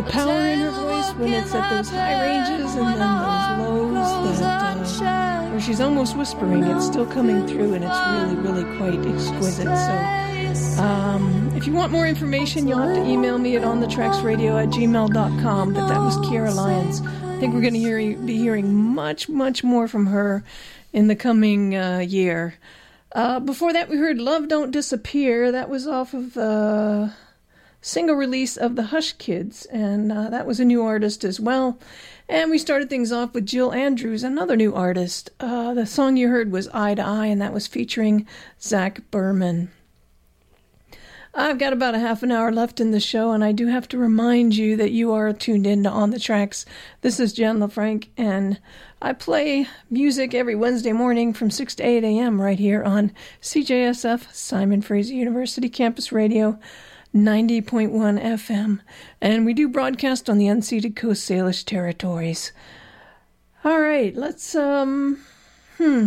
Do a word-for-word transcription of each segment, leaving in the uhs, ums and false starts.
power in her voice when it's at those high ranges and then those lows that uh, where she's almost whispering. It's still coming through, and it's really, really quite exquisite. So um, if you want more information, you'll have to email me at onthetracksradio at gmail dot com. But that was Kiera Lyons. I think we're going to hear, be hearing much, much more from her in the coming uh, year. Uh, before that, we heard Love Don't Disappear. That was off of the single release of the Hush Kids, and uh, that was a new artist as well. And we started things off with Jill Andrews, another new artist. Uh, the song you heard was Eye to Eye, and that was featuring Zach Berman. I've got about a half an hour left in the show, and I do have to remind you that you are tuned in to On the Tracks. This is Jen LaFranc, and I play music every Wednesday morning from six to eight a.m. right here on C J S F, Simon Fraser University Campus Radio, ninety point one F M. And we do broadcast on the unceded Coast Salish territories. All right, let's, um, hmm...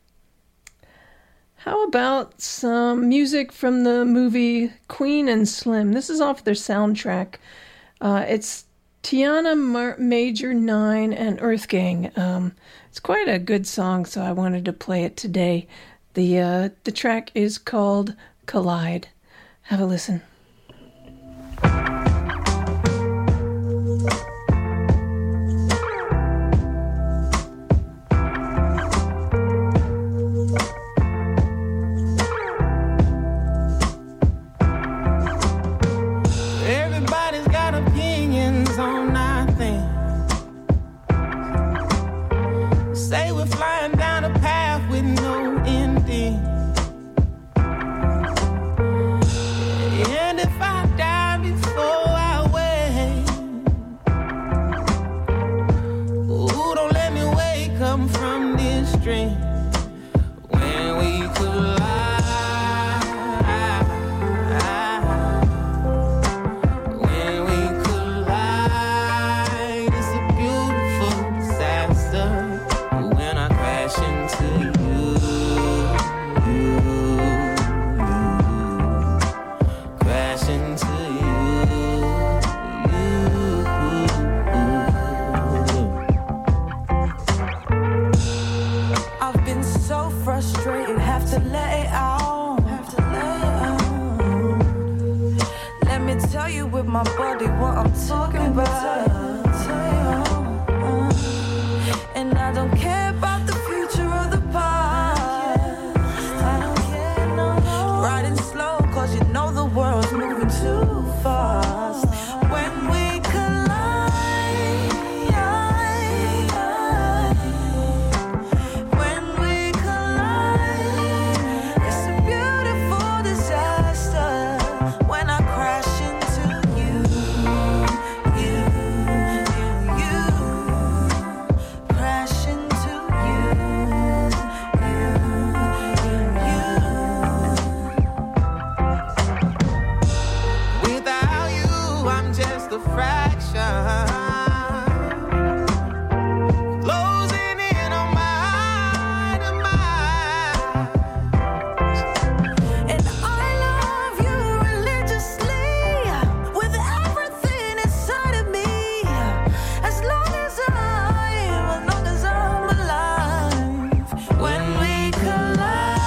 How about some music from the movie Queen and Slim? This is off their soundtrack. Uh, it's Tiana Mar- Major nine and Earth Gang. Um, it's quite a good song, so I wanted to play it today. The uh, the track is called Collide. Have a listen. Say we're flying down a path with no ending. And if I die before I wake, ooh, don't let me wake up from this dream. When we collide, when we collide, it's a beautiful disaster. When I crash into you, you, you, crash into you, you. I've been so frustrated, have to let it out, have to let it out. Let me tell you with my body what I'm talking about. And I don't care about the future or the past. I don't care, no, no. Riding slow, cause you know the world's moving too fast. When we collide, when we collide, it's a beautiful disaster. When I crash into you, you, you, you. Crash into you, you, you. Without you, I'm just a fraction. Closing in on my demise. And I love you religiously, with everything inside of me. As long as I'm, as long as I'm alive. When we collide,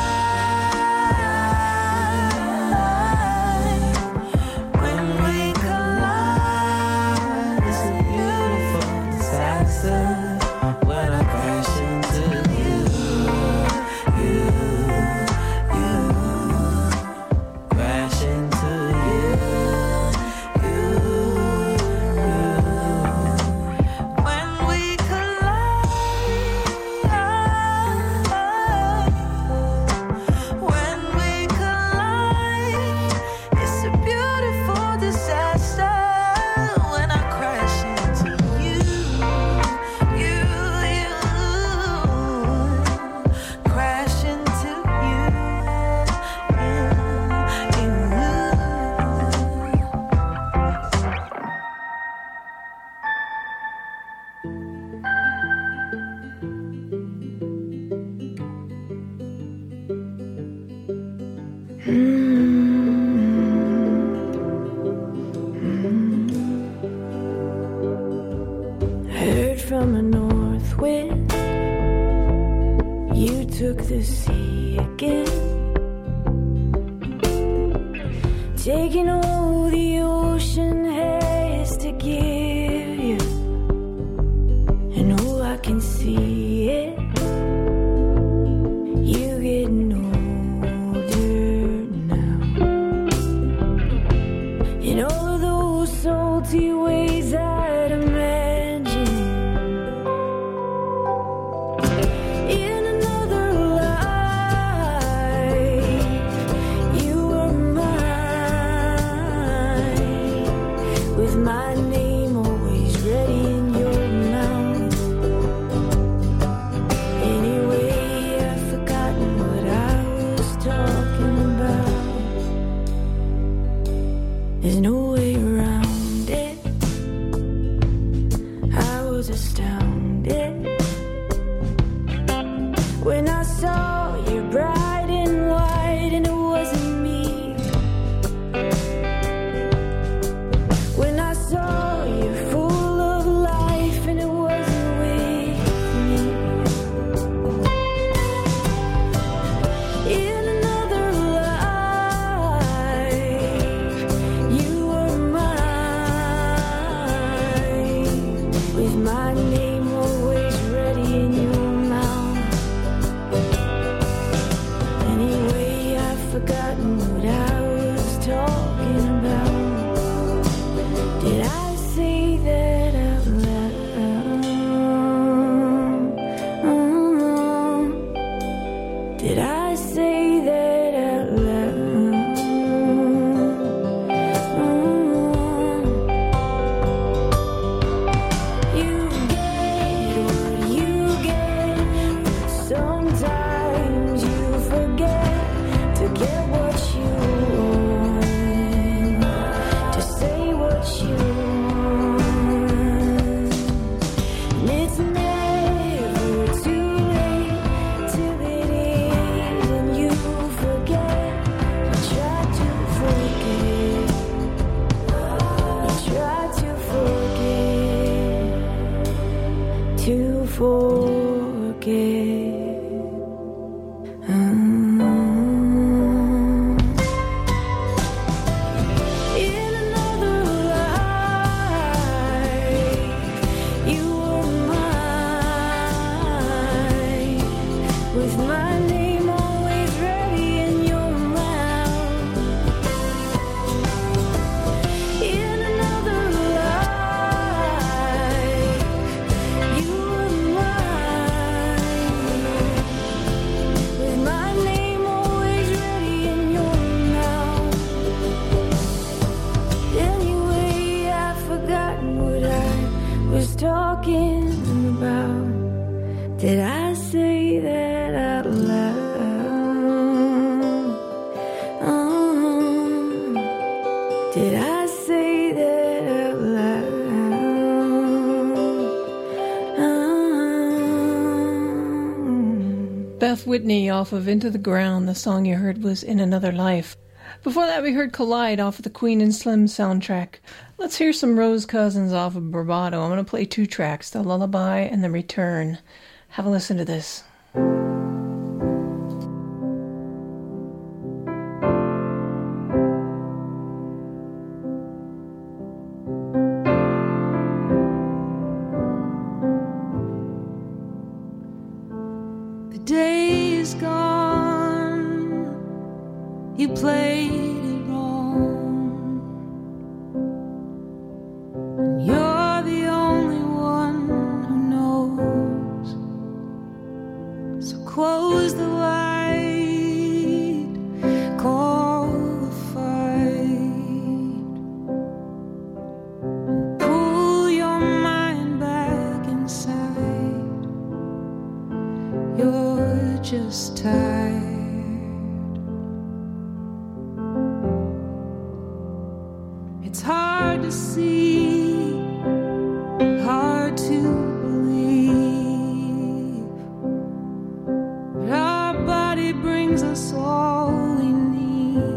when we collide, it's a beautiful disaster. When I crash into you, you, you, crash into you, you, you. When we collide, when we collide, it's a beautiful disaster. When I crash into you, you, you, crash into you, you, you. from a north wind. You took the sea again, taking all the ocean has to give you. And oh, I can see it. You getting older now, in all of those salty ways I'd imagine. In another life, you were mine, with my name always ready in your mouth. Anyway, I've forgotten what I was talking about. There's no way around it. I was astounded when I saw you bright and white, and it wasn't me. When I saw you full of life, and it wasn't with me. In another life, you were mine, with my name always ready in your mouth. Anyway, I've forgotten what I was talking about. Did I say that out loud? Did I say that out loud? You get what you get, but sometimes you forget to get what you want, to say what you want. And it's never too late till it is, and you forget. You try to forget. You try to forget. To forget. Mm. In another life, you were mine, with my name always ready in your mouth. In another life, you were mine, with my name always ready in your mouth. Anyway, I've forgotten what I was talking about. Did I say that out loud? Um, did I say that out loud? Um, Beth Whitney off of Into the Ground. The song you heard was In Another Life. Before that, we heard Collide off of the Queen and Slim soundtrack. Let's hear some Rose Cousins off of Bravado. I'm going to play two tracks, The Lullaby and The Return. Have a listen to this. The day is gone. You played it wrong. And you're the only one who knows. So close the light, call the fight, and pull your mind back inside. You're just tired. It's hard to see, hard to believe, but our body brings us all we need.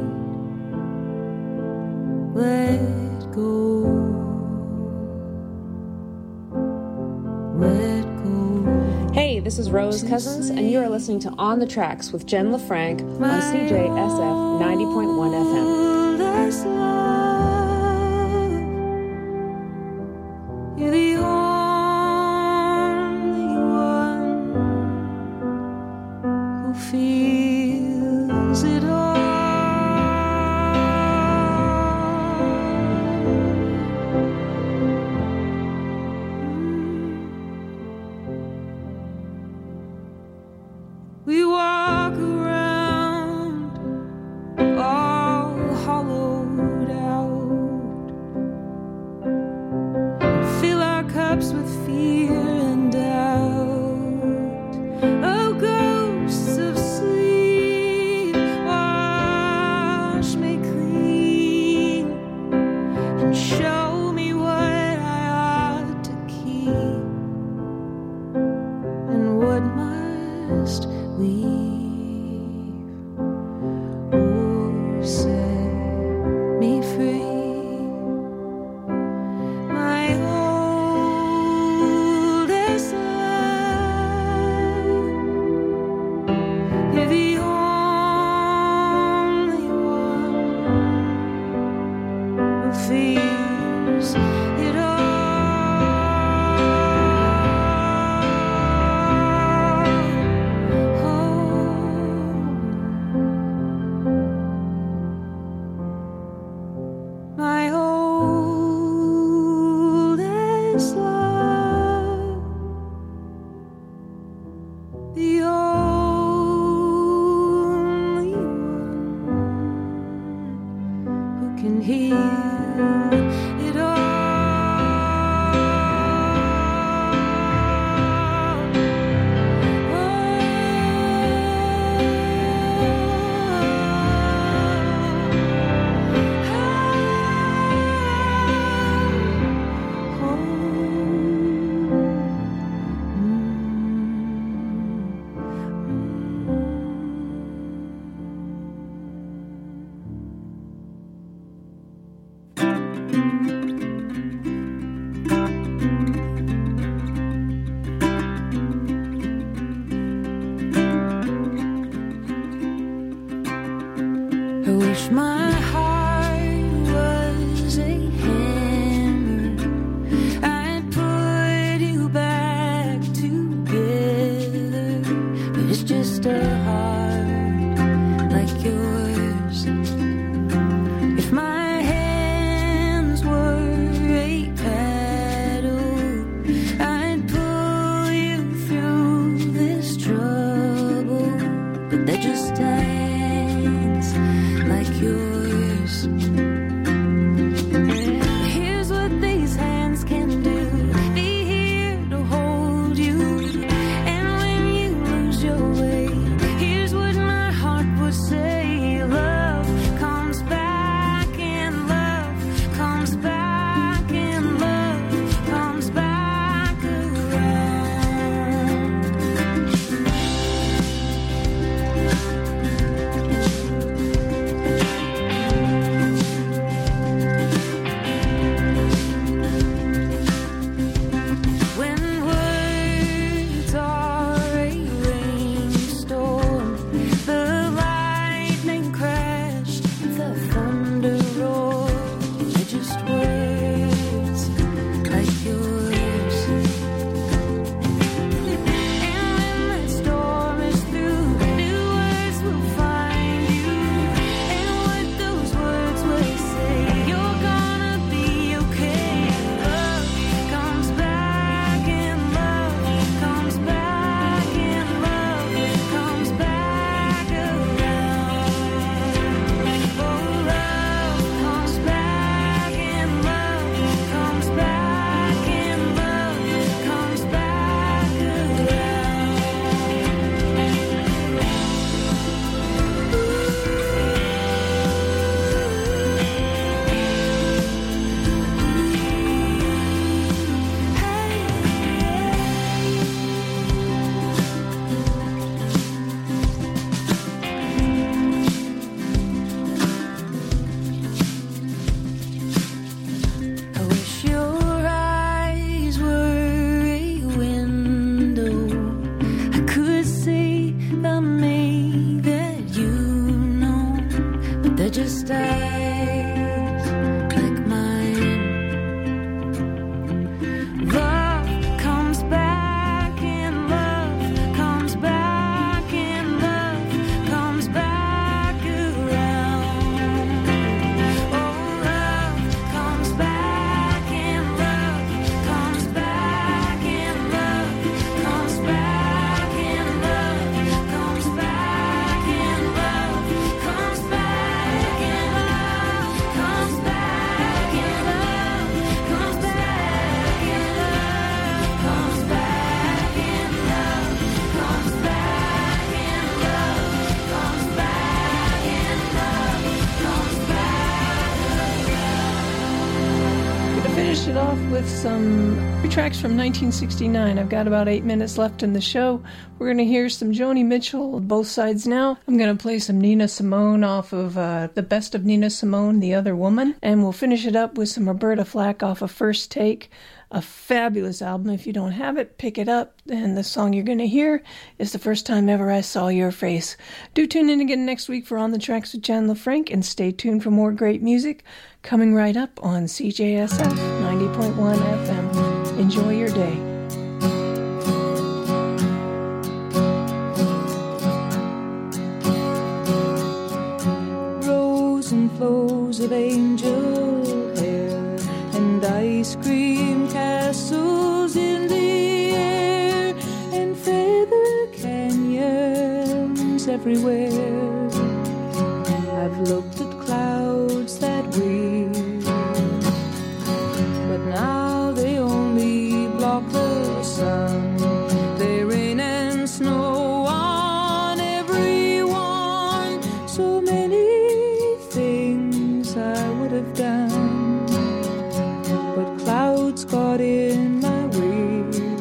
Let go, let this is Rose Cousins, and you are listening to On the Tracks with Jen LaFranc on C J S F ninety point one F M. There's love. You're the only one who feels it all. We walk around all hollowed out, fill our cups with fear and doubt. Oh, ghosts of sleep, wash me clean and show me what I ought to keep and what must leave. Oh, set me free, my oldest love. You're the only one who feels it all. My oldest love, the only one who can heal it all. finish it off with some tracks from nineteen sixty-nine. I've got about eight minutes left in the show. We're going to hear some Joni Mitchell, Both Sides Now. I'm going to play some Nina Simone off of uh, The Best of Nina Simone, The Other Woman. And we'll finish it up with some Roberta Flack off of First Take. A fabulous album. If you don't have it, pick it up. And the song you're going to hear is The First Time Ever I Saw Your Face. Do tune in again next week for On the Tracks with Jen LaFranc, and stay tuned for more great music coming right up on C J S F ninety point one F M. Enjoy your day. Rows and flows of angel hair and ice cream castles in the air and feather canyons everywhere. I've looked at clouds that way, but now they only block the sun. They rain and snow on everyone. So many things I would have done, but clouds got in my way.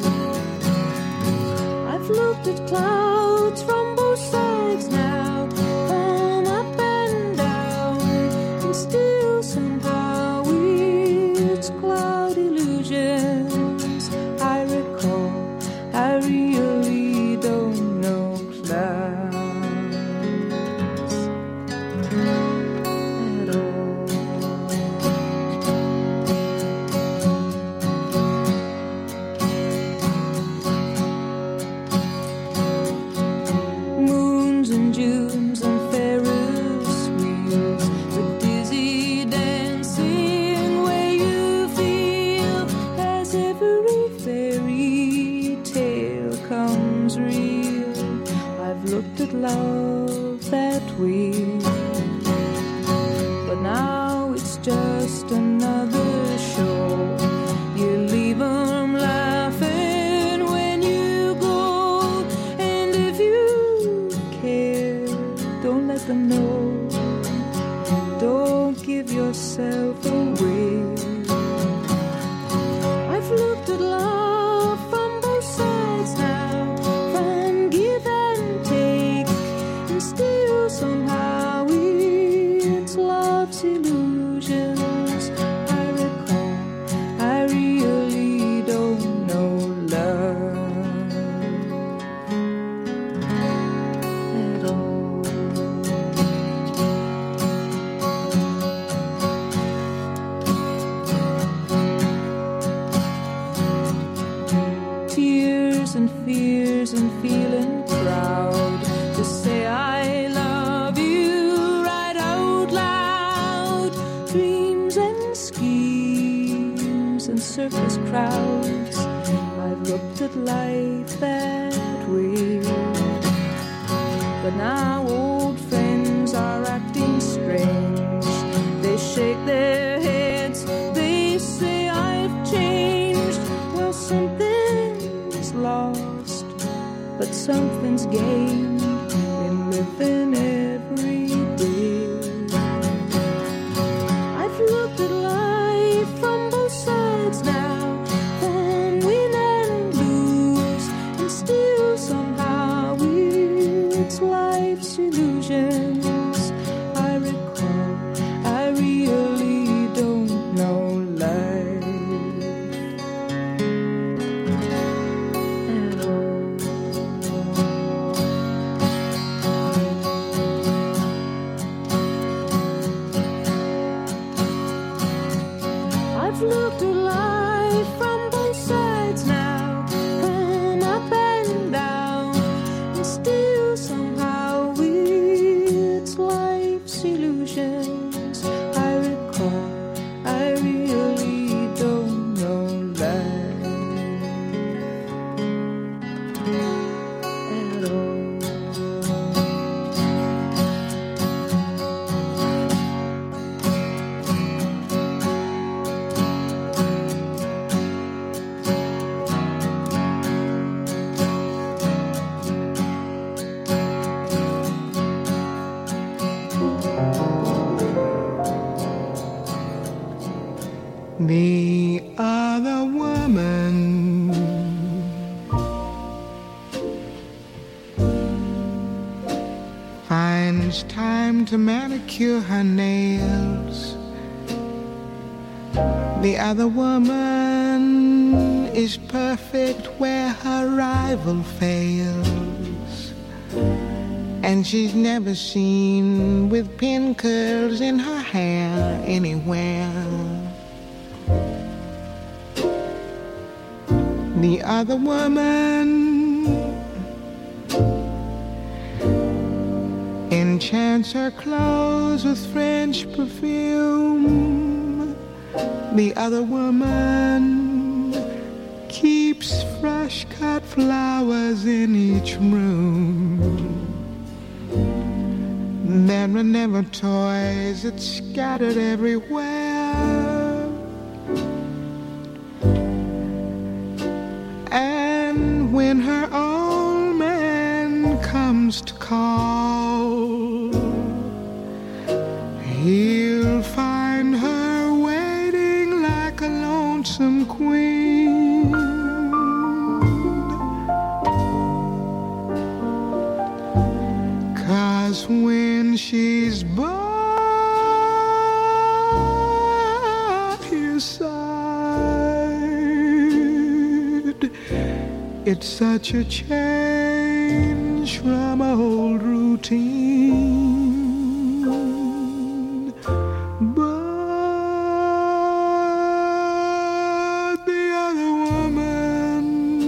I've looked at clouds from both sides now, from up and down, and still somehow it's cloud illusions. I recall I really don't know clouds at all. Moons and Junes and Ferris wheels, the dizzy dancing way you feel as every fairy tale comes real. I've looked at love that way, but now it's just another show. You leave 'em laughing when you go, and if you care, don't let them know. Don't give yourself away. I've looked at love from both sides now, from give and take, and still somehow it's love's illusions. I recall I really don't know love at all. Tears and fears and feeling proud to say I love you right out loud. Dreams and schemes and circus crowds. I've looked at life that way, but now old friends are acting strange. They shake their heads, they say I've changed. Well, something's lost, but something's gained in living every day. I've looked at life from both sides now, from win and lose, and still somehow it's life's illusions. I recall I really don't know life at all. I've looked at life from both sides now, from up and down, and still somehow it's life's illusions. I recall I really don't know life at all. The other woman finds time to manicure her nails. The other woman is perfect where her rival fails. And she's never seen with pin curls in her hair anywhere. The other woman enchants her clothes with French perfume. The other woman keeps fresh cut flowers in each room. There are never toys that's scattered everywhere. And when her old man comes to call, he'll find her waiting like a lonesome queen. 'Cause when she's by your side, it's such a change from old routine. But the other woman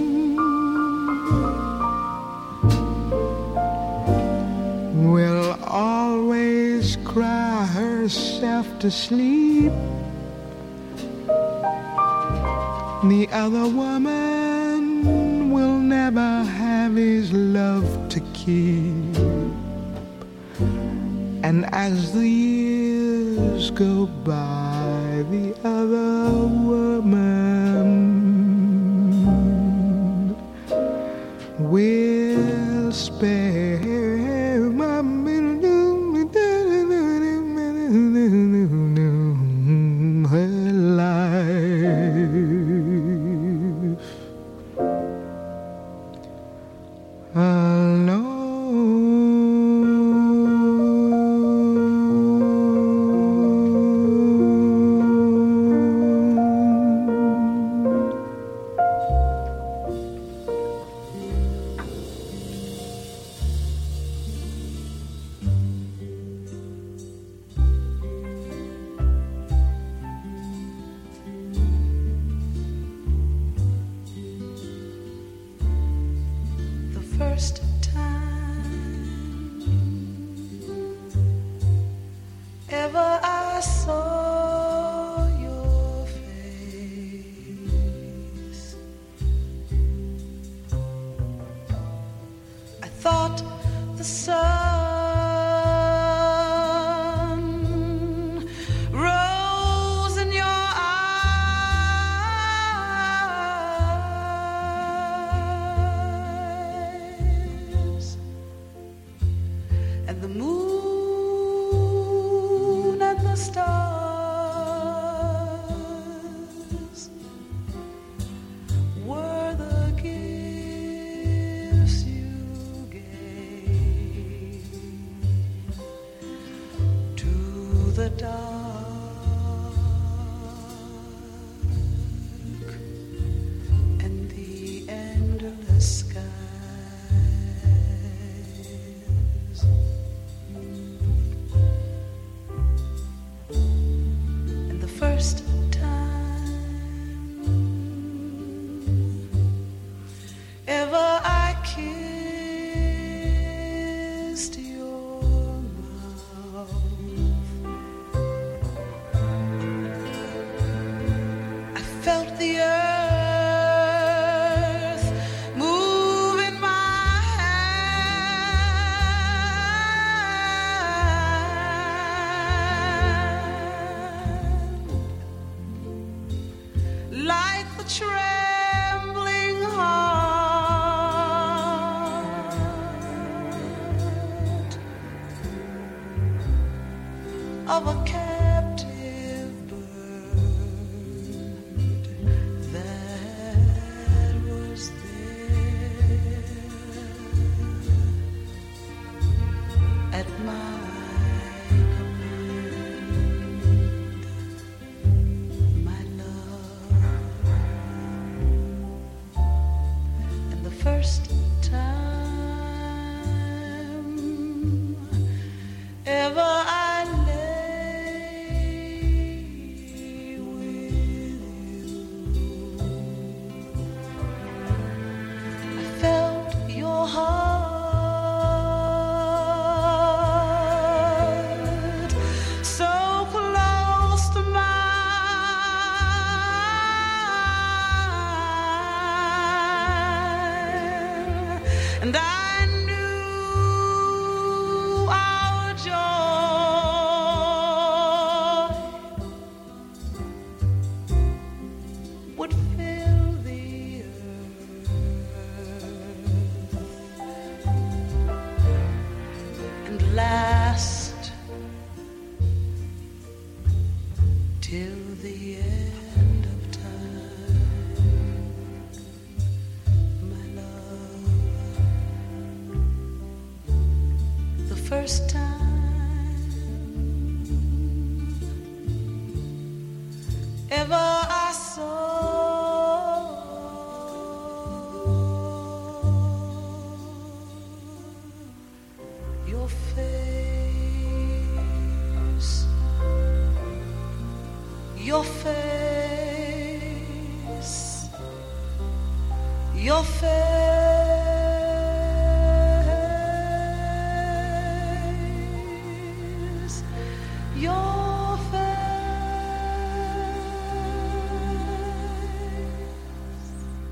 will always cry herself to sleep. The other woman will never have his love to keep. And as the years go by, the other woman will spare her life alone. First time ever I saw your face, I thought the sun rose in your and the moon and the stars were the gifts you gave to the dark and the endless sky. First time ever I kissed your mouth, I felt the earth move in my like the trembling heart of a captive bird. and I knew our joy would fill the earth and last till the end of time, my love. The first time ever I saw your face, your face, your face, your face.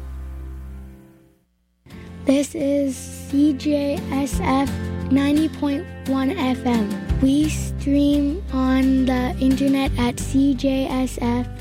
This is C J S F ninety point one F M. We stream on the internet at C J S F